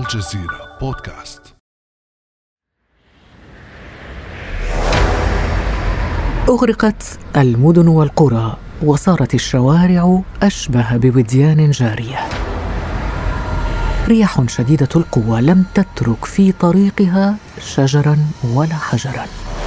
الجزيرة بودكاست. أغرقت المدن والقرى وصارت الشوارع أشبه بوديان جارية. رياح شديدة القوة لم تترك في طريقها شجراً ولا حجراً.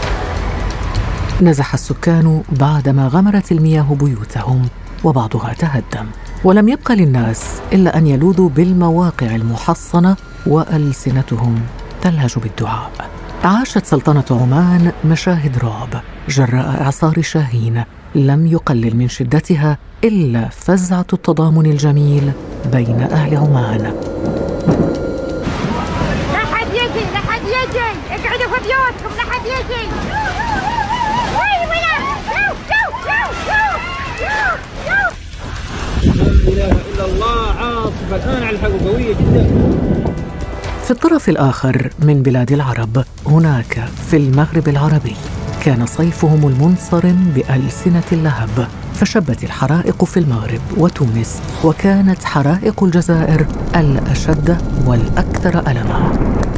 نزح السكان بعدما غمرت المياه بيوتهم وبعضها تهدم، ولم يبق للناس إلا أن يلوذوا بالمواقع المحصنة وألسنتهم تلهج بالدعاء. عاشت سلطنة عمان مشاهد رعب جراء إعصار شاهين لم يقلل من شدتها إلا فزعة التضامن الجميل بين أهل عمان. لا حد يجي اقعدوا في بيوتكم، لا حد يجي. لا إله إلا الله. عاصفة الآن على الحق قوية جدا. في الطرف الآخر من بلاد العرب، هناك في المغرب العربي، كان صيفهم المنصرم بألسنة اللهب، فشبت الحرائق في المغرب وتونس، وكانت حرائق الجزائر الأشد والأكثر ألما.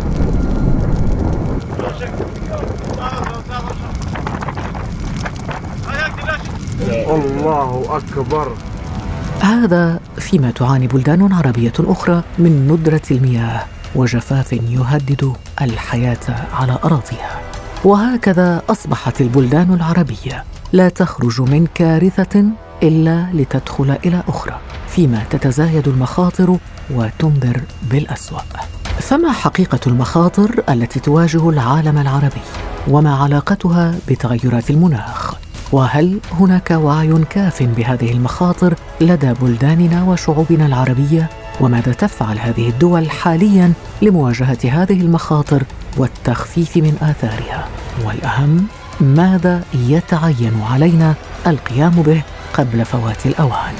الله أكبر. هذا فيما تعاني بلدان عربية أخرى من ندرة المياه وجفاف يهدد الحياة على أراضيها. وهكذا أصبحت البلدان العربية لا تخرج من كارثة إلا لتدخل إلى أخرى، فيما تتزايد المخاطر وتنذر بالأسوأ. فما حقيقة المخاطر التي تواجه العالم العربي؟ وما علاقتها بتغيرات المناخ؟ وهل هناك وعي كاف بهذه المخاطر لدى بلداننا وشعوبنا العربية؟ وماذا تفعل هذه الدول حالياً لمواجهة هذه المخاطر والتخفيف من آثارها؟ والأهم، ماذا يتعين علينا القيام به قبل فوات الأوان؟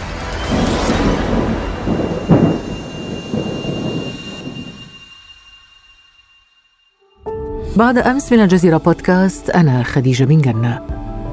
بعد أمس من الجزيرة بودكاست، أنا خديجة بن جنة.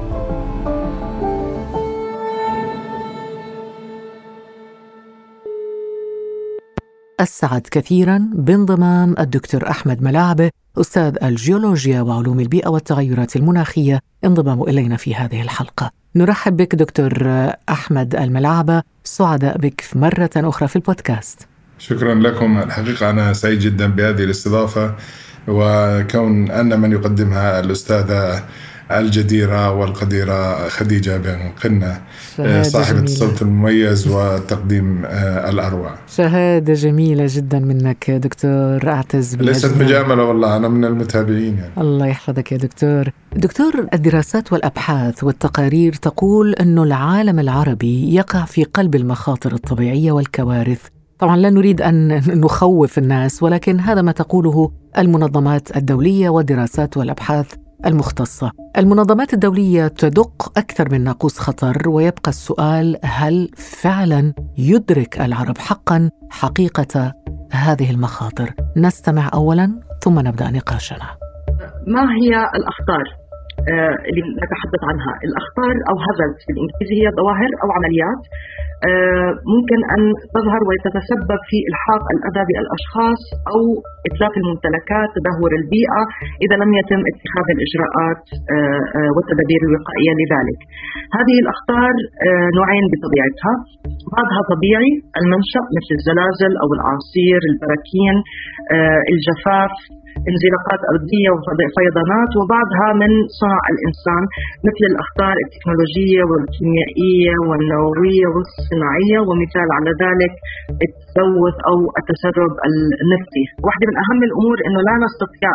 أسعد كثيراً بانضمام الدكتور أحمد ملاعبة، أستاذ الجيولوجيا وعلوم البيئة والتغيرات المناخية، انضمام إلينا في هذه الحلقة. نرحب بك دكتور أحمد الملاعبة، سعداء بك مرة أخرى في البودكاست. شكراً لكم. الحقيقة أنا سعيد جداً بهذه الاستضافة، وكون أن من يقدمها الأستاذة الجديرة والقديرة خديجة بن قنة، صاحبة الصوت المميز وتقديم الأروع. شهادة جميلة جدا منك دكتور، أعتز بها. ليست مجاملة والله، أنا من المتابعين يعني. الله يحفظك يا دكتور. دكتور، الدراسات والأبحاث والتقارير تقول أن العالم العربي يقع في قلب المخاطر الطبيعية والكوارث. طبعا لا نريد أن نخوف الناس، ولكن هذا ما تقوله المنظمات الدولية والدراسات والأبحاث المختصة. المنظمات الدولية تدق أكثر من ناقوس خطر، ويبقى السؤال: هل فعلا يدرك العرب حقا حقيقة هذه المخاطر؟ نستمع أولا ثم نبدأ نقاشنا. ما هي الأخطار اللي نتحدث عنها؟ الأخطار أو hazards في الإنجليزي هي ظواهر أو عمليات ممكن أن تظهر وتتسبب في إلحاق الأذى بالأشخاص أو إتلاف الممتلكات، تدهور البيئة، إذا لم يتم اتخاذ الإجراءات والتدابير الوقائية لذلك. هذه الأخطار نوعين بطبيعتها، بعضها طبيعي المنشأ مثل الزلازل أو الأعاصير، البراكين، الجفاف، انزلاقات أرضية وفيضانات، وبعضها من صنع الإنسان مثل الأخطار التكنولوجية والكيميائية والنووية والصناعية، ومثال على ذلك التلوث أو التسرب النفطي. واحدة من أهم الأمور أنه لا نستطيع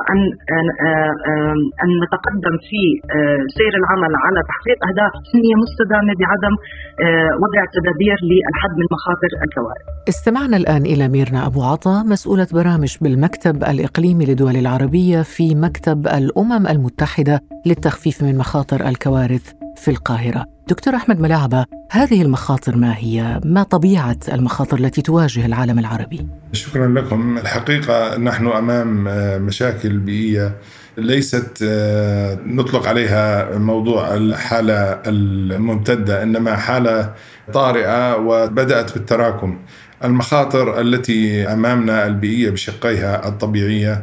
أن نتقدم في سير العمل على تحقيق أهداف سنية مستدامة بعدم وضع تدابير للحد من مخاطر الكوارث. استمعنا الآن إلى ميرنا أبو عطا، مسؤولة برامج بالمكتب الإقليمي للدول العربية في مكتب الأمم المتحدة للتخفيف من مخاطر الكوارث في القاهرة. دكتور أحمد ملاعبة، هذه المخاطر ما هي؟ ما طبيعة المخاطر التي تواجه العالم العربي؟ شكرا لكم. الحقيقة نحن أمام مشاكل بيئية ليست نطلق عليها موضوع الحالة الممتدة، إنما حالة طارئة وبدأت بالتراكم. المخاطر التي أمامنا البيئية بشقيها الطبيعية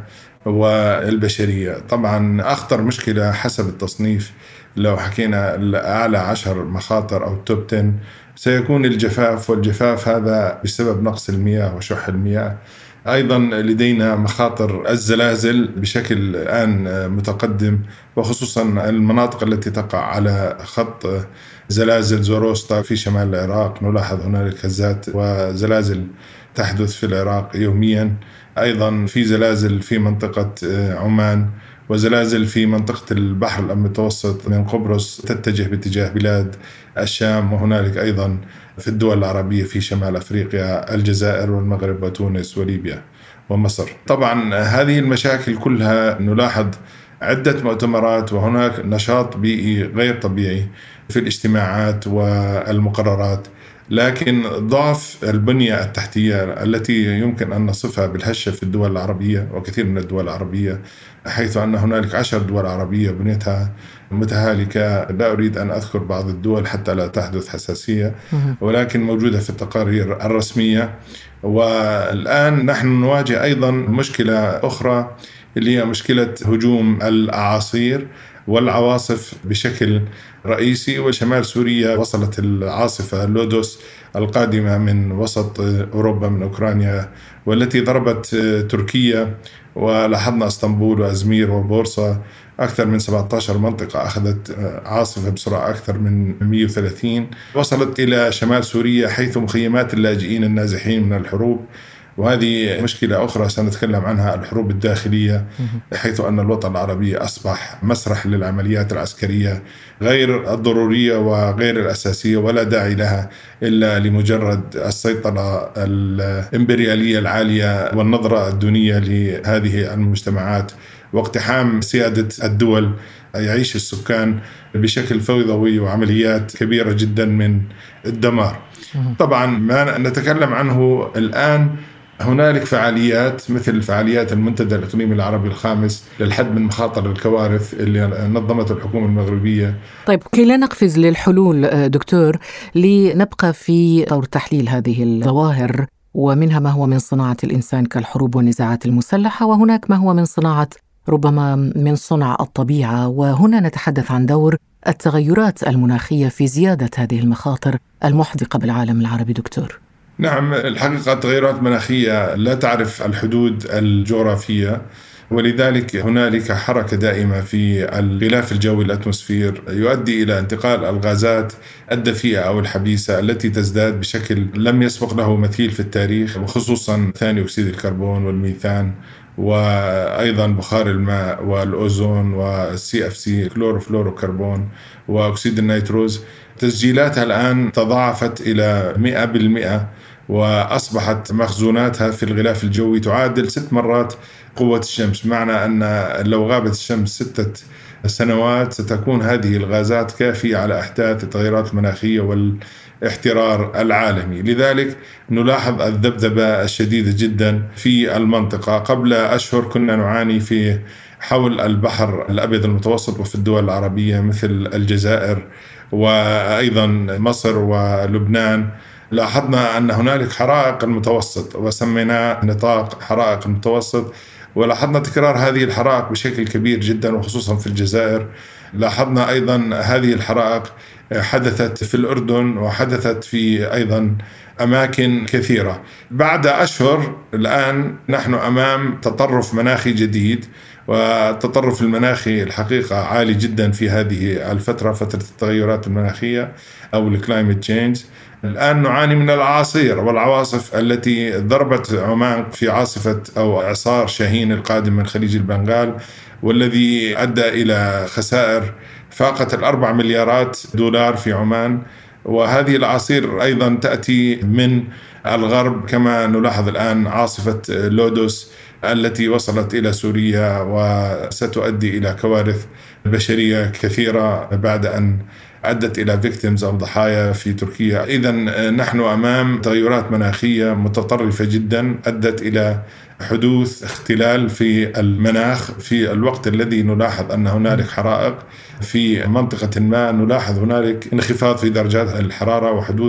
والبشرية. طبعا أخطر مشكلة حسب التصنيف لو حكينا أعلى 10 مخاطر أو توب 10 سيكون الجفاف، والجفاف هذا بسبب نقص المياه وشح المياه. أيضا لدينا مخاطر الزلازل بشكل الآن متقدم، وخصوصا المناطق التي تقع على خط زلازل زوروستا في شمال العراق. نلاحظ هنالك هزات وزلازل تحدث في العراق يوميا. أيضا في زلازل في منطقة عمان، وزلازل في منطقة البحر المتوسط من قبرص تتجه باتجاه بلاد الشام، وهنالك أيضا في الدول العربية في شمال أفريقيا الجزائر والمغرب وتونس وليبيا ومصر. طبعا هذه المشاكل كلها نلاحظ عدة مؤتمرات، وهناك نشاط بيئي غير طبيعي في الاجتماعات والمقررات، لكن ضعف البنية التحتية التي يمكن أن نصفها بالهشة في الدول العربية وكثير من الدول العربية، حيث أن هنالك 10 دول عربية بنيتها متهالكة. لا أريد أن أذكر بعض الدول حتى لا تحدث حساسية، ولكن موجودة في التقارير الرسمية. والآن نحن نواجه أيضا مشكلة أخرى اللي هي مشكلة هجوم الأعاصير والعواصف بشكل رئيسي. وشمال سوريا وصلت العاصفة لودوس القادمة من وسط أوروبا من أوكرانيا، والتي ضربت تركيا، ولاحظنا اسطنبول وأزمير وبورصة. أكثر من 17 منطقة أخذت عاصفة بسرعة أكثر من 130. وصلت إلى شمال سوريا حيث مخيمات اللاجئين النازحين من الحروب، وهذه مشكلة أخرى سنتكلم عنها، الحروب الداخلية، حيث أن الوطن العربي أصبح مسرح للعمليات العسكرية غير الضرورية وغير الأساسية، ولا داعي لها إلا لمجرد السيطرة الإمبريالية العالية والنظرة الدونية لهذه المجتمعات، واقتحام سيادة الدول. يعيش السكان بشكل فوضوي وعمليات كبيرة جدا من الدمار. طبعا ما نتكلم عنه الآن هنالك فعاليات مثل فعاليات المنتدى الإقليمي العربي الخامس للحد من مخاطر الكوارث اللي نظمته الحكومة المغربية. طيب، كي لا نقفز للحلول دكتور، لنبقى في طور تحليل هذه الظواهر، ومنها ما هو من صناعة الإنسان كالحروب والنزاعات المسلحة، وهناك ما هو من صناعة ربما من صنع الطبيعة. وهنا نتحدث عن دور التغيرات المناخية في زيادة هذه المخاطر المحدقة بالعالم العربي دكتور. نعم، الحقيقة التغيرات المناخية لا تعرف الحدود الجغرافية، ولذلك هنالك حركة دائمة في الغلاف الجوي الأتموسفير يؤدي إلى انتقال الغازات الدفيئة أو الحبيسة التي تزداد بشكل لم يسبق له مثيل في التاريخ، وخصوصا ثاني أكسيد الكربون والميثان، وأيضا بخار الماء والأوزون والCFC كلوروفلوروكربون وأكسيد النيتروز. تسجيلاتها الآن تضاعفت إلى 100%، وأصبحت مخزوناتها في الغلاف الجوي تعادل 6 مرات قوة الشمس. معنى أن لو غابت الشمس 6 سنوات ستكون هذه الغازات كافية على إحداث التغيرات المناخية والاحترار العالمي. لذلك نلاحظ الذبذبة الشديدة جدا في المنطقة. قبل أشهر كنا نعاني في حول البحر الأبيض المتوسط وفي الدول العربية مثل الجزائر وأيضا مصر ولبنان. لاحظنا أن هنالك حرائق المتوسط، وسميناه نطاق حرائق المتوسط، ولاحظنا تكرار هذه الحرائق بشكل كبير جدا، وخصوصا في الجزائر. لاحظنا أيضا هذه الحرائق حدثت في الأردن، وحدثت في أيضا أماكن كثيرة. بعد أشهر الآن نحن أمام تطرف مناخي جديد، والتطرف المناخي الحقيقة عالي جدا في هذه الفترة، فترة التغيرات المناخية أو الكلايمت تشينج. الآن نعاني من الأعاصير والعواصف التي ضربت عمان في عاصفة أو إعصار شاهين القادم من خليج البنغال، والذي أدى إلى خسائر فاقت 4 مليارات دولار في عمان. وهذه الأعاصير أيضا تأتي من الغرب، كما نلاحظ الآن عاصفة لودوس التي وصلت إلى سوريا وستؤدي إلى كوارث بشرية كثيرة بعد أن أدت إلى victims أو ضحايا في تركيا. إذن نحن أمام تغيرات مناخية متطرفة جدا أدت إلى حدوث اختلال في المناخ في الوقت الذي نلاحظ أن هنالك حرائق في منطقة ما. نلاحظ هنالك انخفاض في درجات الحرارة وحدوث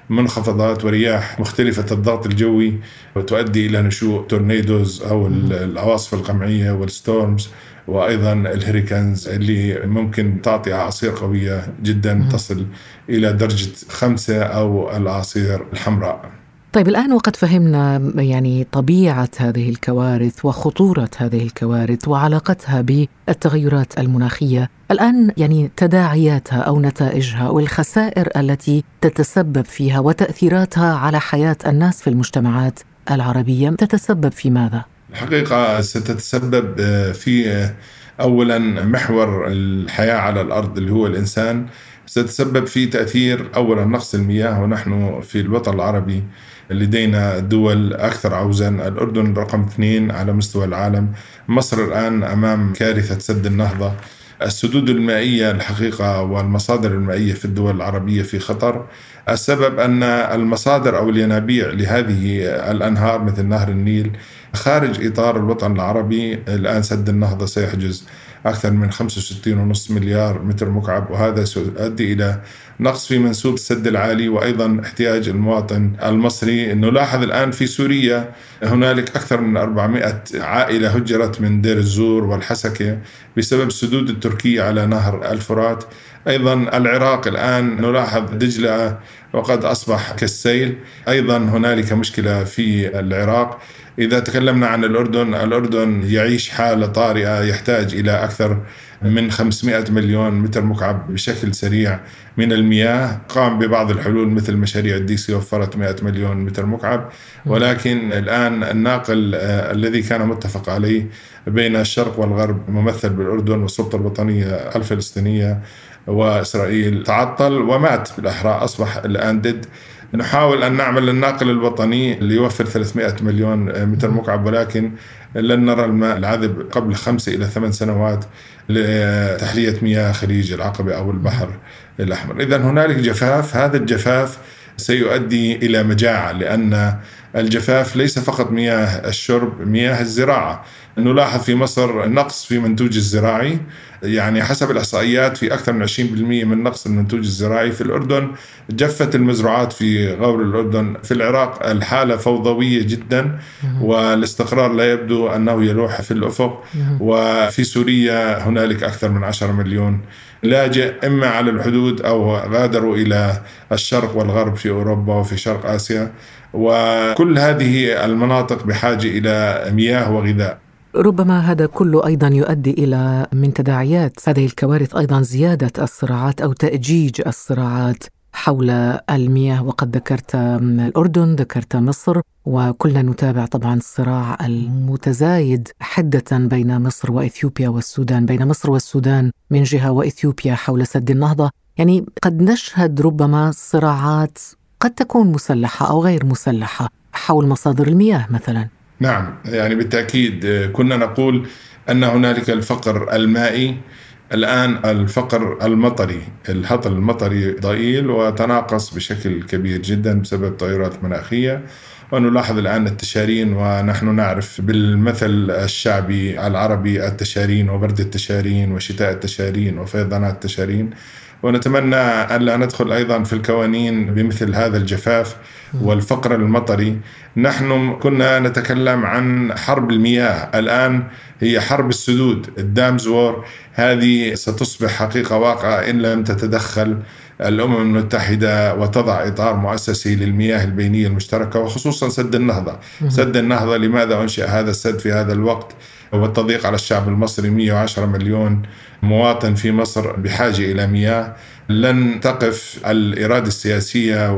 منخفضات ورياح مختلفة الضغط الجوي، وتؤدي إلى نشوء تورنيدوز أو العواصف القمعية والستورمز، وأيضا الهريكانز اللي ممكن تعطي أعاصير قوية جدا تصل إلى درجة 5 أو الأعاصير الحمراء. طيب الآن وقد فهمنا يعني طبيعة هذه الكوارث وخطورة هذه الكوارث وعلاقتها بالتغيرات المناخية، الآن يعني تداعياتها أو نتائجها والخسائر التي تتسبب فيها وتأثيراتها على حياة الناس في المجتمعات العربية تتسبب في ماذا؟ الحقيقة ستتسبب في أولا محور الحياة على الأرض اللي هو الإنسان، ستتسبب في تأثير أولا نقص المياه، ونحن في الوطن العربي لدينا دول أكثر عوزا. الأردن رقم 2 على مستوى العالم، مصر الآن أمام كارثة سد النهضة. السدود المائية الحقيقة والمصادر المائية في الدول العربية في خطر. السبب أن المصادر أو الينابيع لهذه الأنهار مثل نهر النيل خارج إطار الوطن العربي. الآن سد النهضة سيحجز أكثر من 65.5 مليار متر مكعب، وهذا سيؤدي إلى نقص في منسوب السد العالي وأيضا احتياج المواطن المصري. نلاحظ الآن في سوريا هنالك أكثر من 400 عائلة هجرت من دير الزور والحسكة بسبب السدود التركية على نهر الفرات. أيضا العراق الآن نلاحظ دجلة وقد أصبح كالسيل، أيضا هنالك مشكلة في العراق. إذا تكلمنا عن الأردن يعيش حالة طارئة، يحتاج إلى أكثر من 500 مليون متر مكعب بشكل سريع من المياه. قام ببعض الحلول مثل مشاريع الديسي وفرت 100 مليون متر مكعب، ولكن الآن الناقل الذي كان متفق عليه بين الشرق والغرب ممثل بالأردن والسلطة الوطنية الفلسطينية وإسرائيل تعطل ومات بالأحرى، أصبح الآن دد. نحاول أن نعمل الناقل الوطني ليوفر 300 مليون متر مكعب، ولكن لن نرى الماء العذب قبل 5 إلى 8 سنوات لتحلية مياه خليج العقبة أو البحر الأحمر. إذن هنالك جفاف، هذا الجفاف سيؤدي إلى مجاعة، لأن الجفاف ليس فقط مياه الشرب، مياه الزراعة. نلاحظ في مصر نقص في منتوج الزراعي، يعني حسب الإحصائيات في أكثر من 20% من نقص المنتوج الزراعي. في الأردن جفت المزروعات في غور الأردن. في العراق الحالة فوضوية جدا والاستقرار لا يبدو أنه يلوح في الأفق. وفي سوريا هنالك أكثر من 10 مليون لاجئ إما على الحدود أو غادروا إلى الشرق والغرب في أوروبا وفي شرق آسيا، وكل هذه المناطق بحاجة إلى مياه وغذاء. ربما هذا كله أيضا يؤدي إلى من تداعيات هذه الكوارث أيضا زيادة الصراعات أو تأجيج الصراعات حول المياه. وقد ذكرت الأردن، ذكرت مصر، وكلنا نتابع طبعا الصراع المتزايد حدة بين مصر وإثيوبيا والسودان، بين مصر والسودان من جهة وإثيوبيا حول سد النهضة. يعني قد نشهد ربما صراعات قد تكون مسلحة أو غير مسلحة حول مصادر المياه مثلا. نعم، يعني بالتأكيد كنا نقول أن هنالك الفقر المائي، الآن الفقر المطري، الهطل المطري ضئيل وتناقص بشكل كبير جدا بسبب التغيرات المناخية. ونلاحظ الآن التشارين، ونحن نعرف بالمثل الشعبي العربي التشارين وبرد التشارين وشتاء التشارين وفيضانات التشارين، ونتمنى أن لا ندخل أيضا في الكوانين بمثل هذا الجفاف والفقر المطري. نحن كنا نتكلم عن حرب المياه، الآن هي حرب السدود، الدامز وور. هذه ستصبح حقيقة واقعة إن لم تتدخل الأمم المتحدة وتضع إطار مؤسسي للمياه البينية المشتركة، وخصوصا سد النهضة. سد النهضة لماذا أنشئ هذا السد في هذا الوقت والتضييق على الشعب المصري؟ 110 مليون مواطن في مصر بحاجة إلى مياه. لن تقف الإرادة السياسية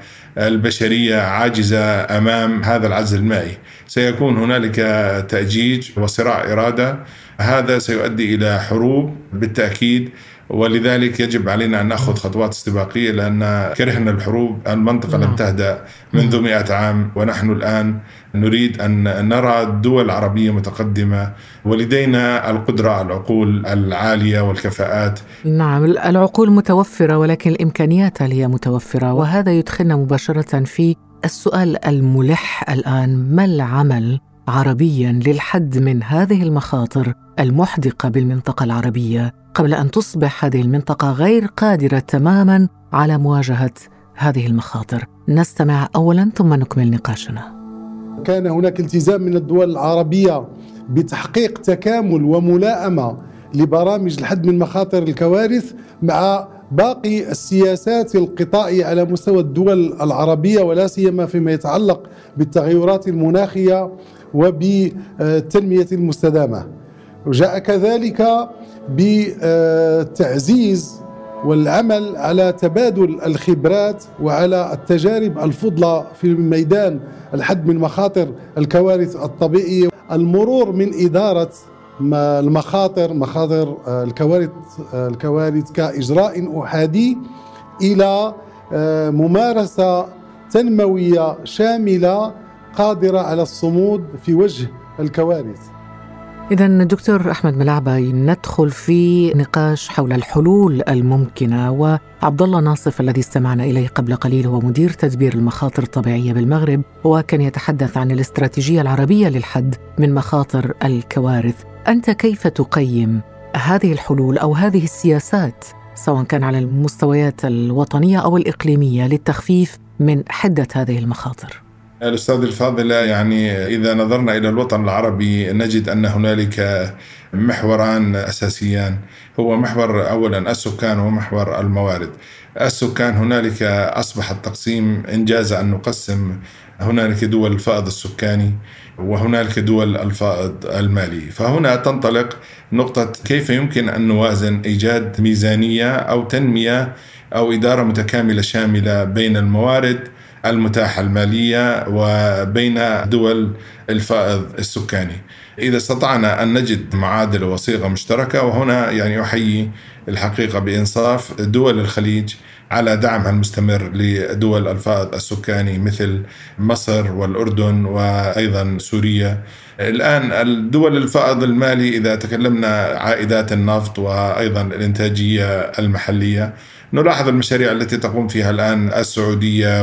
والبشرية عاجزة أمام هذا العجز المائي. سيكون هنالك تأجيج وصراع إرادة، هذا سيؤدي إلى حروب بالتأكيد، ولذلك يجب علينا أن نأخذ خطوات استباقية، لأن كرهنا الحروب. المنطقة لم تهدأ منذ 100 عام، ونحن الآن نريد أن نرى الدول العربية متقدمة، ولدينا القدرة، العقول العالية والكفاءات. نعم، العقول متوفرة، ولكن الإمكانيات هي متوفرة. وهذا يدخلنا مباشرة في السؤال الملح الآن: ما العمل عربيا للحد من هذه المخاطر المحدقة بالمنطقة العربية قبل أن تصبح هذه المنطقة غير قادرة تماما على مواجهة هذه المخاطر؟ نستمع أولا ثم نكمل نقاشنا. كان هناك التزام من الدول العربية بتحقيق تكامل وملائمة لبرامج الحد من مخاطر الكوارث مع باقي السياسات القطاعية على مستوى الدول العربية، ولا سيما فيما يتعلق بالتغيرات المناخية وبالتنمية المستدامة. وجاء كذلك بتعزيز والعمل على تبادل الخبرات وعلى التجارب الفضلى في ميدان الحد من مخاطر الكوارث الطبيعية، المرور من إدارة مخاطر الكوارث كإجراء أحادي إلى ممارسة تنموية شاملة قادرة على الصمود في وجه الكوارث. إذن دكتور أحمد ملعبي، ندخل في نقاش حول الحلول الممكنة. وعبد الله ناصف الذي استمعنا إليه قبل قليل هو مدير تدبير المخاطر الطبيعية بالمغرب، وكان يتحدث عن الاستراتيجية العربية للحد من مخاطر الكوارث. أنت كيف تقيم هذه الحلول أو هذه السياسات سواء كان على المستويات الوطنية أو الإقليمية للتخفيف من حدة هذه المخاطر؟ الأستاذ الفاضل، يعني إذا نظرنا إلى الوطن العربي نجد أن هنالك محوران أساسيان. هو محور أولا السكان ومحور الموارد. السكان هنالك أصبح التقسيم إن جاز أن نقسم، هنالك دول الفائض السكاني وهنالك دول الفائض المالي. فهنا تنطلق نقطة كيف يمكن أن نوازن إيجاد ميزانية أو تنمية أو إدارة متكاملة شاملة بين الموارد المتاحة المالية وبين دول الفائض السكاني. إذا استطعنا أن نجد معادلة وصيغة مشتركة، وهنا يعني أحيي الحقيقة بإنصاف دول الخليج على دعمها المستمر لدول الفائض السكاني مثل مصر والأردن وأيضا سوريا. الآن الدول الفائض المالي إذا تكلمنا عائدات النفط وأيضا الإنتاجية المحلية، نلاحظ المشاريع التي تقوم فيها الآن السعودية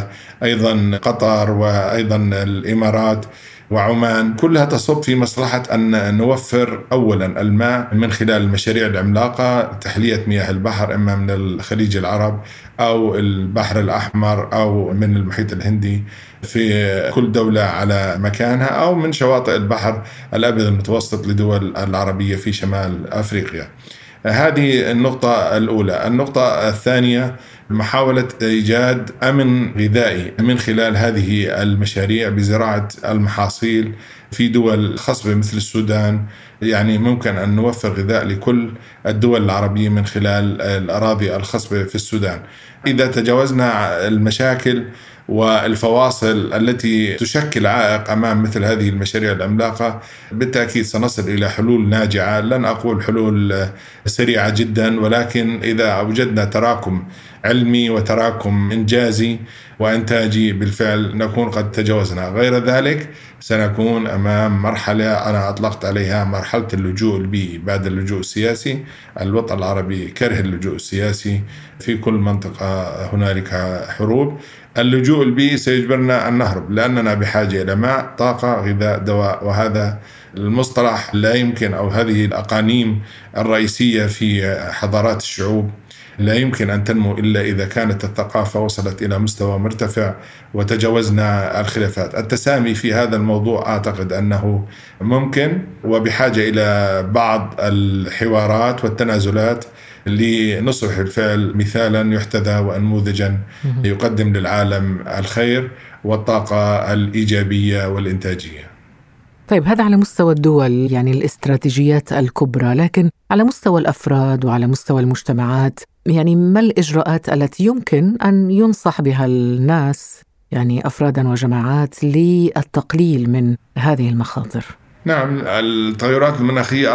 وأيضا قطر وأيضا الإمارات وعمان، كلها تصب في مصلحة أن نوفر أولا الماء من خلال المشاريع العملاقة، تحلية مياه البحر إما من الخليج العرب أو البحر الأحمر أو من المحيط الهندي في كل دولة على مكانها، أو من شواطئ البحر الأبيض المتوسط لدول العربية في شمال أفريقيا. هذه النقطة الأولى. النقطة الثانية محاولة إيجاد أمن غذائي من خلال هذه المشاريع بزراعة المحاصيل في دول خصبة مثل السودان. يعني ممكن أن نوفر غذاء لكل الدول العربية من خلال الأراضي الخصبة في السودان. إذا تجاوزنا المشاكل والفواصل التي تشكل عائق أمام مثل هذه المشاريع العملاقة، بالتأكيد سنصل إلى حلول ناجعة. لن أقول حلول سريعة جدا، ولكن إذا وجدنا تراكم علمي وتراكم إنجازي وإنتاجي بالفعل نكون قد تجاوزنا. غير ذلك سنكون أمام مرحلة أنا أطلقت عليها مرحلة اللجوء البيئي بعد اللجوء السياسي. الوطن العربي كره اللجوء السياسي، في كل منطقة هنالك حروب. اللجوء البيئي سيجبرنا أن نهرب، لأننا بحاجة إلى ماء، طاقة، غذاء، دواء. وهذا المصطلح لا يمكن، أو هذه الأقانيم الرئيسية في حضارات الشعوب لا يمكن أن تنمو إلا إذا كانت الثقافة وصلت إلى مستوى مرتفع وتجاوزنا الخلافات. التسامي في هذا الموضوع أعتقد أنه ممكن، وبحاجة إلى بعض الحوارات والتنازلات لنصبح بالفعل مثالا يحتذى ونموذجا يقدم للعالم الخير والطاقة الإيجابية والإنتاجية. طيب، هذا على مستوى الدول، يعني الاستراتيجيات الكبرى، لكن على مستوى الأفراد وعلى مستوى المجتمعات، يعني ما الإجراءات التي يمكن أن ينصح بها الناس، يعني أفرادا وجماعات، للتقليل من هذه المخاطر؟ نعم، التغيرات المناخية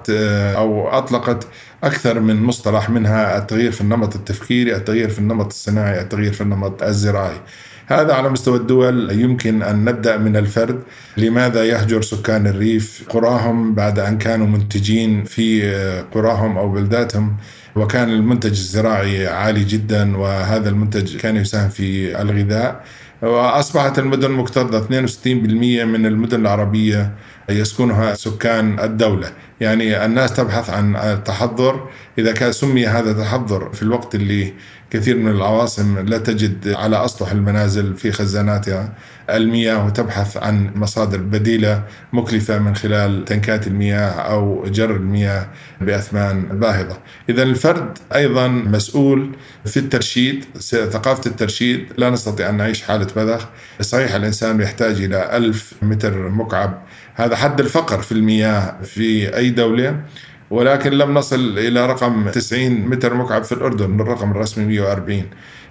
أطلقت أكثر من مصطلح، منها التغيير في النمط التفكيري، التغيير في النمط الصناعي، التغيير في النمط الزراعي. هذا على مستوى الدول. يمكن أن نبدأ من الفرد. لماذا يهجر سكان الريف قراهم بعد أن كانوا منتجين في قراهم أو بلداتهم، وكان المنتج الزراعي عالي جدا، وهذا المنتج كان يساهم في الغذاء، وأصبحت المدن مكتظة. 62% من المدن العربية يسكنها سكان الدولة. يعني الناس تبحث عن التحضر. إذا كان سمي هذا تحضر في الوقت اللي كثير من العواصم لا تجد على أسطح المنازل في خزاناتها المياه، وتبحث عن مصادر بديلة مكلفة من خلال تنكات المياه أو جر المياه بأثمان باهظة. إذا الفرد أيضا مسؤول في الترشيد، ثقافة الترشيد. لا نستطيع أن نعيش حالة بذخ. صحيح الإنسان يحتاج إلى 1000 متر مكعب، هذا حد الفقر في المياه في أي دولة، ولكن لم نصل إلى رقم 90 متر مكعب في الأردن، الرقم الرسمي 140.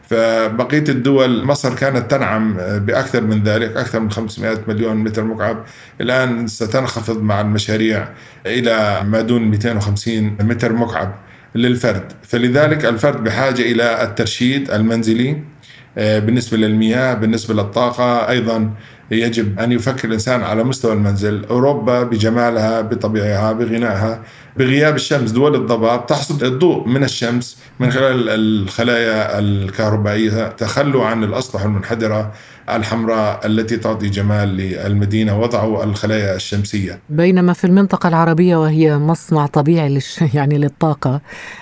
فبقية الدول، مصر كانت تنعم بأكثر من ذلك، أكثر من 500 مليون متر مكعب، الآن ستنخفض مع المشاريع إلى ما دون 250 متر مكعب للفرد. فلذلك الفرد بحاجة إلى الترشيد المنزلي بالنسبة للمياه. بالنسبة للطاقة أيضا يجب أن يفكر الإنسان على مستوى المنزل. أوروبا بجمالها، بطبيعها، بغنائها، بغياب الشمس، دول الضباب تحصد الضوء من الشمس من خلال الخلايا الكهربائية. تخلوا عن الأسطح المنحدرة الحمراء التي تعطي جمال للمدينة، وضعوا الخلايا الشمسية. بينما في المنطقة العربية وهي مصنع طبيعي يعني للطاقة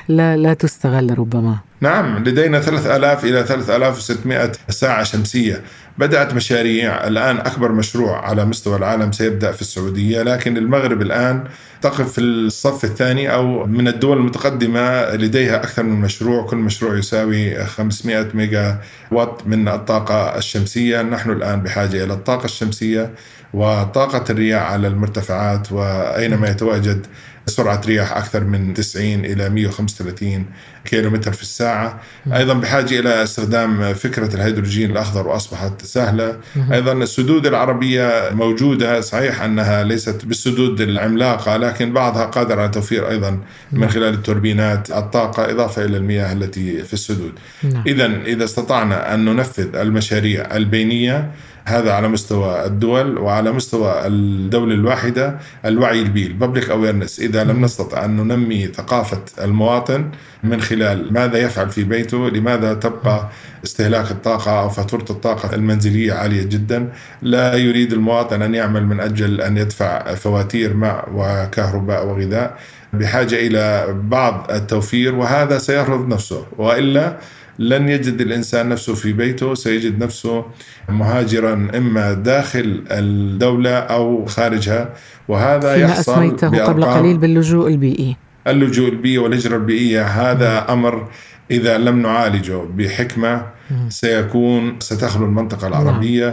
لا تستغل ربما. نعم، لدينا 3000 إلى 3600 ساعة شمسية. بدأت مشاريع الآن، أكبر مشروع على مستوى العالم سيبدأ في السعودية، لكن المغرب الآن تقف في الصف الثاني أو من الدول المتقدمة، لديها أكثر من مشروع، كل مشروع يساوي 500 ميجا وات من الطاقة الشمسية. نحن الآن بحاجة إلى الطاقة الشمسية وطاقة الرياح على المرتفعات، وأينما يتواجد سرعة رياح أكثر من 90 إلى 135 كيلومتر في الساعة. أيضا بحاجة إلى استخدام فكرة الهيدروجين الأخضر، وأصبحت سهلة. أيضا السدود العربية موجودة، صحيح أنها ليست بالسدود العملاقة، لكن بعضها قادر على توفير أيضا من خلال التوربينات الطاقة، إضافة إلى المياه التي في السدود. إذا استطعنا أن ننفذ المشاريع البينية، هذا على مستوى الدول، وعلى مستوى الدولة الواحدة الوعي البيئي public awareness. إذا لم نستطع أن ننمي ثقافة المواطن من خلال ماذا يفعل في بيته، لماذا تبقى استهلاك الطاقة أو فاتورة الطاقة المنزلية عالية جدا، لا يريد المواطن أن يعمل من أجل أن يدفع فواتير ماء وكهرباء وغذاء، بحاجة إلى بعض التوفير، وهذا سيفرض نفسه، وإلا لن يجد الإنسان نفسه في بيته، سيجد نفسه مهاجرا إما داخل الدولة أو خارجها. وهذا يحصل أسميته قبل قليل باللجوء البيئي. اللجوء البيئي والهجرة البيئية، هذا أمر إذا لم نعالجه بحكمة ستخلو المنطقة العربية.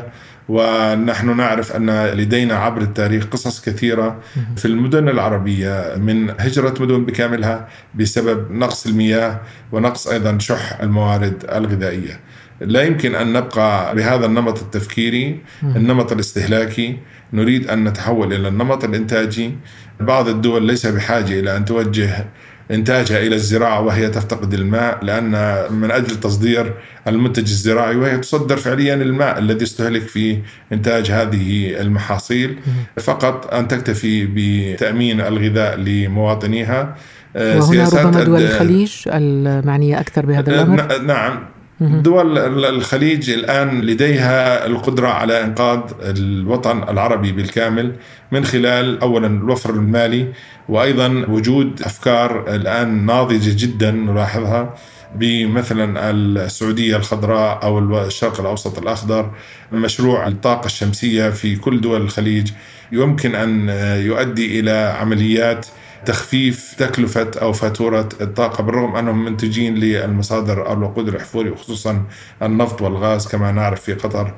ونحن نعرف أن لدينا عبر التاريخ قصص كثيرة في المدن العربية من هجرة مدن بكاملها بسبب نقص المياه ونقص أيضا شح الموارد الغذائية. لا يمكن أن نبقى بهذا النمط التفكيري، النمط الاستهلاكي. نريد أن نتحول إلى النمط الإنتاجي. بعض الدول ليس بحاجة إلى أن توجه إنتاجها إلى الزراعة وهي تفتقد الماء، لأن من أجل تصدير المنتج الزراعي، وهي تصدر فعليا الماء الذي استهلك في إنتاج هذه المحاصيل، فقط أن تكتفي بتأمين الغذاء لمواطنيها. وهنا ربما دول الخليج المعنية أكثر بهذا الأمر. نعم، دول الخليج الآن لديها القدرة على إنقاذ الوطن العربي بالكامل من خلال أولا الوفر المالي، وأيضا وجود أفكار الآن ناضجة جدا نلاحظها، بمثلا السعودية الخضراء أو الشرق الأوسط الأخضر. مشروع الطاقة الشمسية في كل دول الخليج يمكن أن يؤدي إلى عمليات تخفيف تكلفة أو فاتورة الطاقة، بالرغم أنهم منتجين للمصادر الوقود الأحفوري، وخصوصا النفط والغاز. كما نعرف في قطر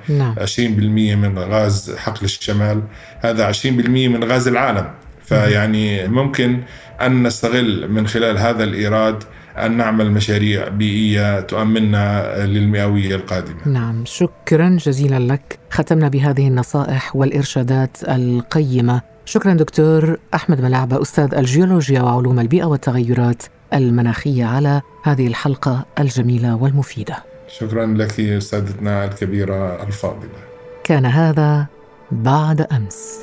20% من غاز حقل الشمال، هذا 20% من غاز العالم. فيعني ممكن أن نستغل من خلال هذا الإيراد أن نعمل مشاريع بيئية تؤمننا للمئوية القادمة. نعم، شكرا جزيلا لك. ختمنا بهذه النصائح والإرشادات القيمة. شكرا دكتور أحمد ملعبة، أستاذ الجيولوجيا وعلوم البيئة والتغيرات المناخية، على هذه الحلقة الجميلة والمفيدة. شكرا لك أستاذتنا الكبيرة الفاضلة. كان هذا بعد أمس.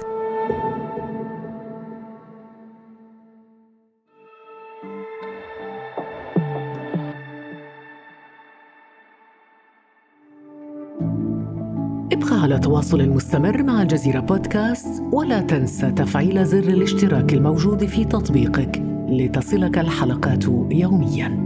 ابقى على على تواصل مستمر مع الجزيرة بودكاست، ولا تنسى تفعيل زر الاشتراك الموجود في تطبيقك لتصلك الحلقات يومياً.